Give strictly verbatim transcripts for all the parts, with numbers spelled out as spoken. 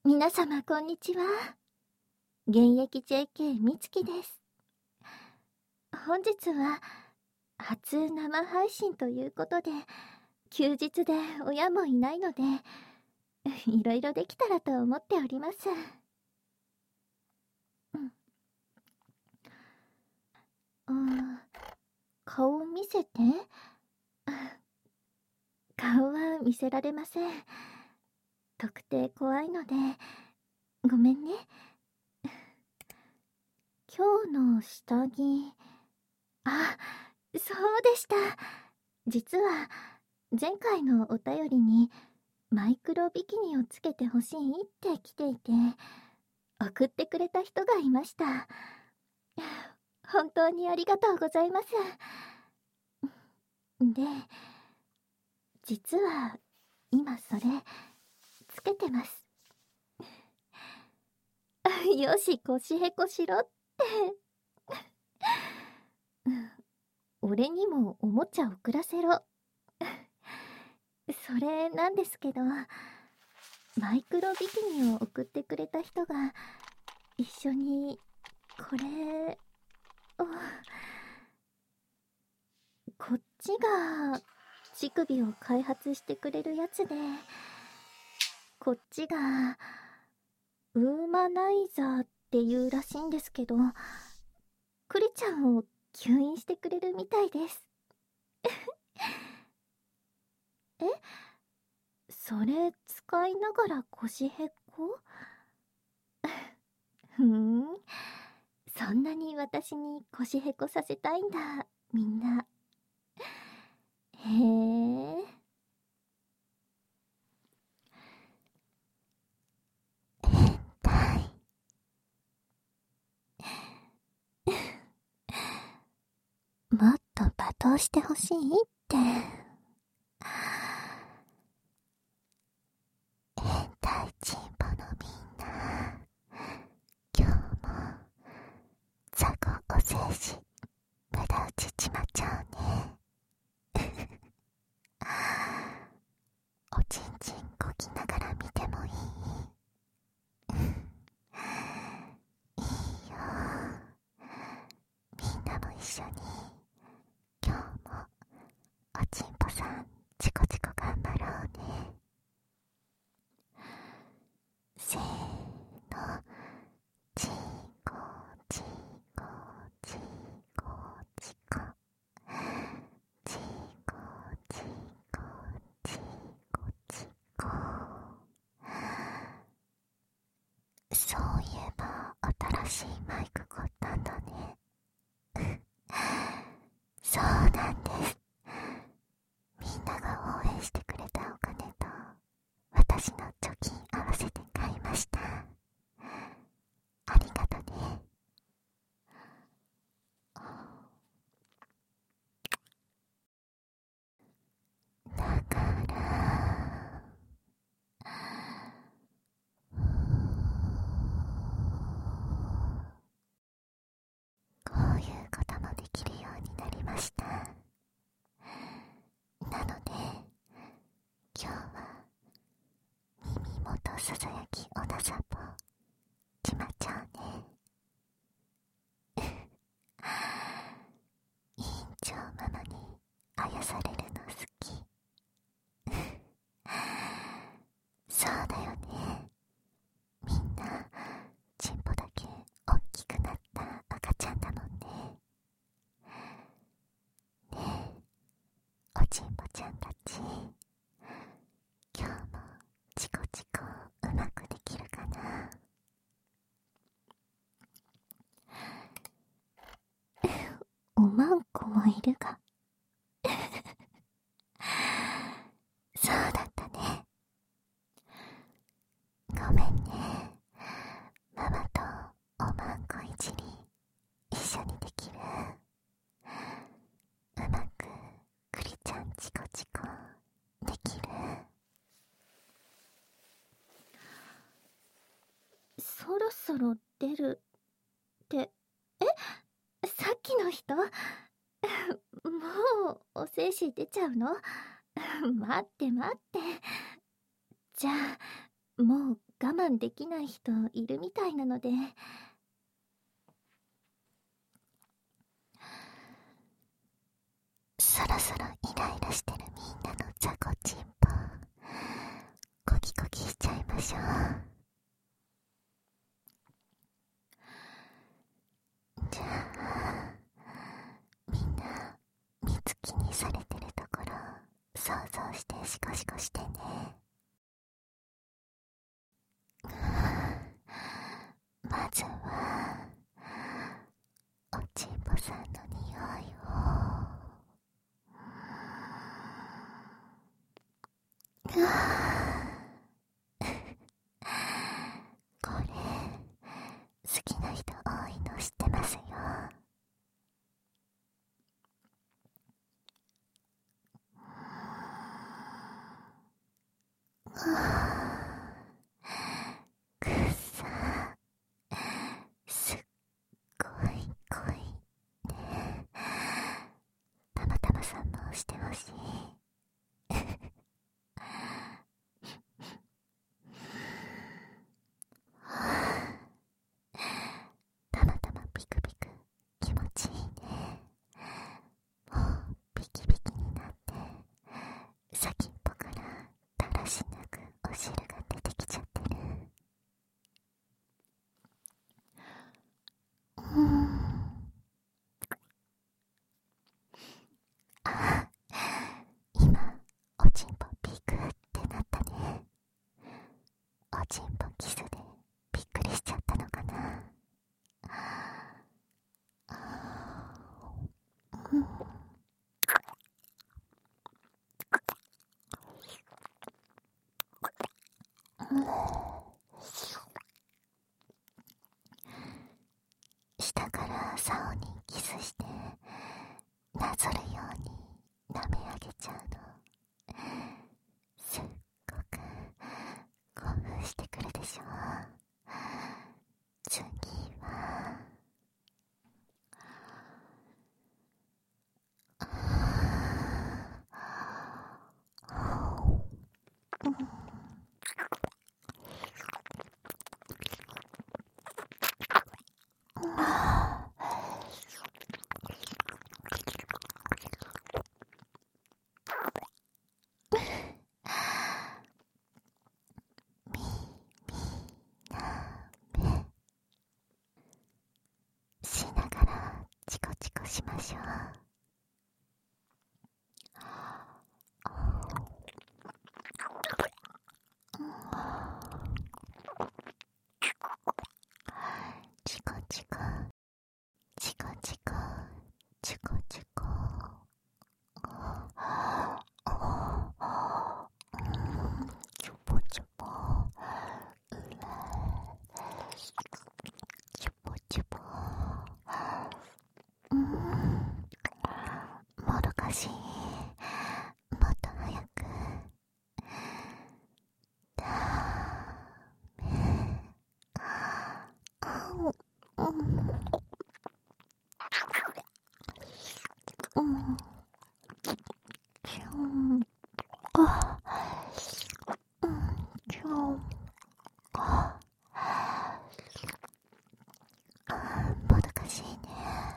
皆様こんにちは。現役 ジェーケー みつきです。本日は初生配信ということで、休日で親もいないので、いろいろできたらと思っております。うん。あー、顔見せて。顔は見せられません。特定怖いので、ごめんね。今日の下着、あ、そうでした。実は、前回のお便りに、マイクロビキニをつけてほしいって来ていて、送ってくれた人がいました。本当にありがとうございます。で、実は、今それ、つけてます。よし、腰へこしろって。俺にもおもちゃ送らせろ。それなんですけど、マイクロビキニを送ってくれた人が、一緒に、これを、こっちが、乳首を開発してくれるやつで、こっちが、ウーマナイザーっていうらしいんですけど、クリちゃんを吸引してくれるみたいです。え？それ使いながら腰へこ？ふーん、そんなに私に腰へこさせたいんだ、みんな。へえ。変態。もっと罵倒してほしいって。変態チンポのみんな、今日も雑魚お静止無駄打ちしまっちゃうね。おちんちんこきながら見てもいい？いいよ。みんなも一緒に今日もおちんぽさんチコチコ頑張ろうね。せーの、チコチコチコチコチコチコチコチコ。そういえば新しいマイク買ったんだね。そうなんです。みんなが応援してくれたお金と私の貯金合わせて買いました。ありがとね。だからこういうこともできるようになりました。なので今日は耳元ささやきおなさぽちまちゃうね。委員長ママにあやされるの好き。そうだよね。みんなチンポだけおっきくなった赤ちゃんだもんね。ねえ、おちんぽちゃんたち、今日もチコチコうまくできるかな？おまんこもいるがそうだったね。ごめんね。ママとおまんこいじり一緒にできる？うまくクリちゃんチコチコできる？そろそろ出るって、え？さっきの人？もうお精子出ちゃうの？待って待って。じゃあもう我慢できない人いるみたいなので。 そろそろイライラしてるみんなのザコチンポコキコキしちゃいましょう。じゃあみんな水気にされてるところ想像してシコシコしてね。まずはおちんぽさんの匂いをこれ好きな人多いの知ってますよ。くっさすっごい濃いね。たまたまさんもしてほしい。たまたまピクピク気持ちいいね。もうビキビキになって先っぽからだらしなくお汁が出てきちゃってる。うーんあ、今おちんぽピクってなったね。おちんぽキスでびっくりしちゃったのかな。うん、下から竿にキスしてなぞるように舐め上げちゃうのすっごく興奮してくるでしょ。次はしながらチコチコしましょう。チコチコチコチコチコチコチョポチョポチョポチョポうんもどかしい。もっと早くダメあううんうんちょんあうんちょんあもどかしいね。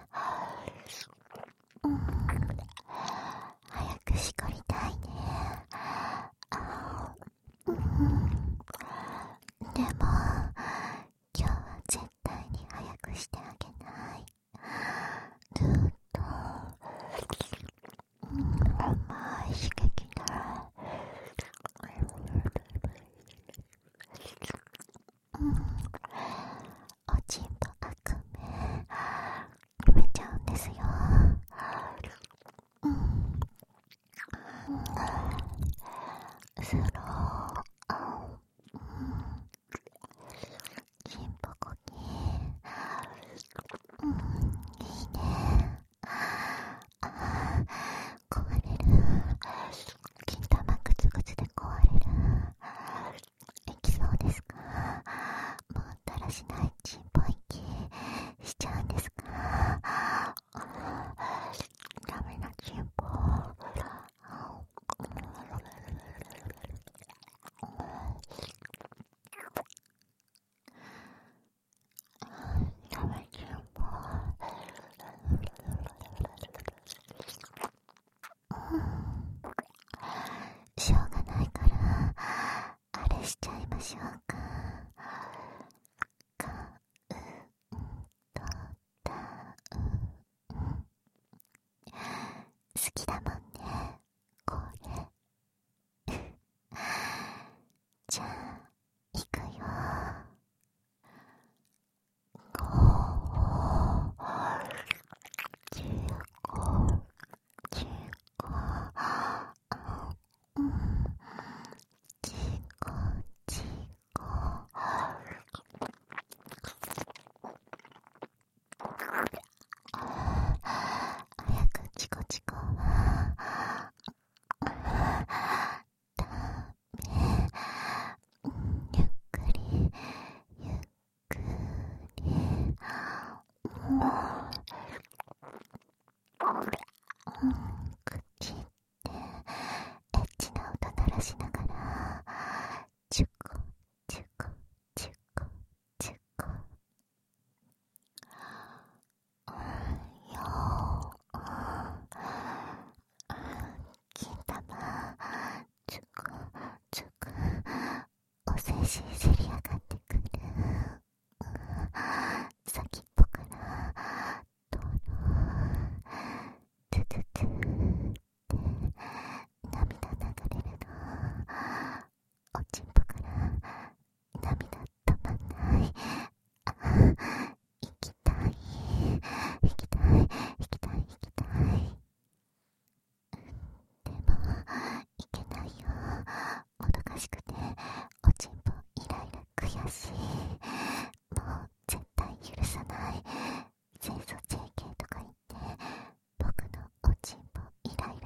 うん早くしこりたいね。あうんでも今日は絶対に早くしてあげない。ずっと、うん、甘い刺激が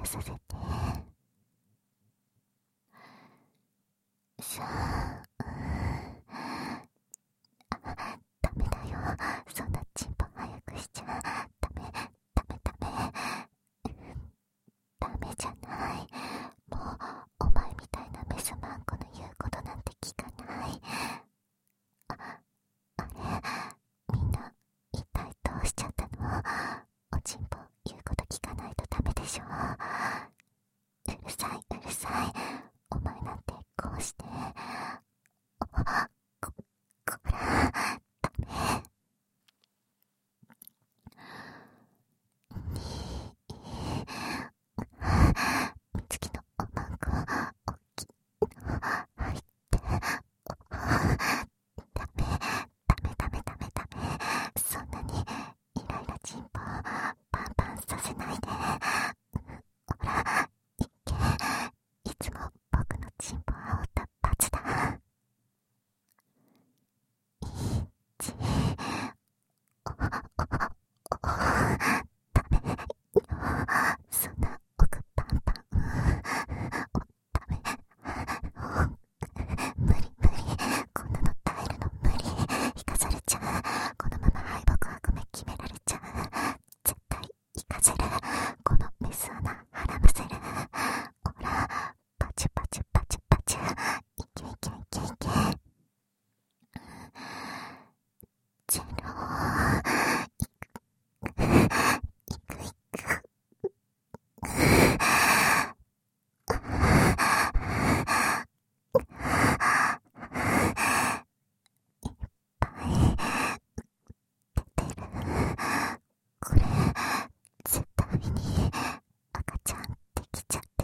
させて。さあ、ダメだよ、そんなチンポ早くしちゃダメダメダメダメじゃない。もうお前みたいなメスマンコの言うことなんて聞かない。あ、あれ、みんな一体どうしちゃったの？おちんぽ言うこと聞かないとダメでしょ。うるさいうるさい、お前なんてこうしてこ、こらダメ。みつきのおまんこおっきいの入ってダメダメダメダメダメ、そんなにイライラチンポパンパンさせないで。ほらいけ、いつも僕のチンポはおた罰だ。いちおおおダメよ、そんな奥パンパンおダメ無理無理、こんなの耐えるの無理、引かされちゃう、このまま敗北はごめ決められちゃう、絶対行かせる、このメス穴はらませる。ほらパチュパチュパチュパチュ、いけいけいけいけ、ゼロいくいくいくこれ絶対に赤ちゃんできちゃっ